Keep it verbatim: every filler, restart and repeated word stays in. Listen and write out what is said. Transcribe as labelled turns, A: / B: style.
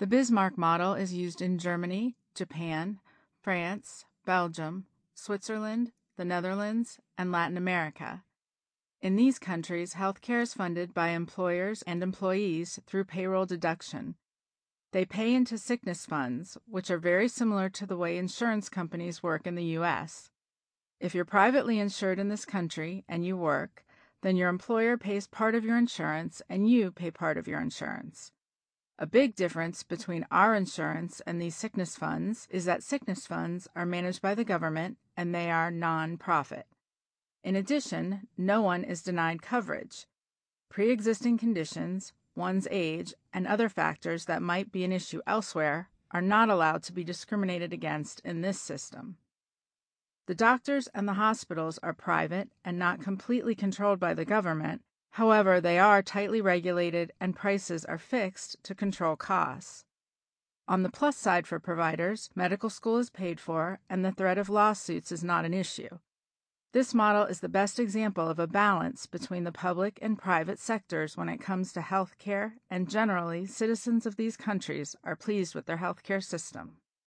A: The Bismarck model is used in Germany, Japan, France, Belgium, Switzerland, the Netherlands, and Latin America. In these countries, healthcare is funded by employers and employees through payroll deduction. They pay into sickness funds, which are very similar to the way insurance companies work in the U S. If you're privately insured in this country and you work, then your employer pays part of your insurance and you pay part of your insurance. A big difference between our insurance and these sickness funds is that sickness funds are managed by the government and they are non-profit. In addition, no one is denied coverage. Pre-existing conditions, one's age, and other factors that might be an issue elsewhere are not allowed to be discriminated against in this system. The doctors and the hospitals are private and not completely controlled by the government. However, they are tightly regulated and prices are fixed to control costs. On the plus side for providers, medical school is paid for and the threat of lawsuits is not an issue. This model is the best example of a balance between the public and private sectors when it comes to health care, and generally, citizens of these countries are pleased with their health care system.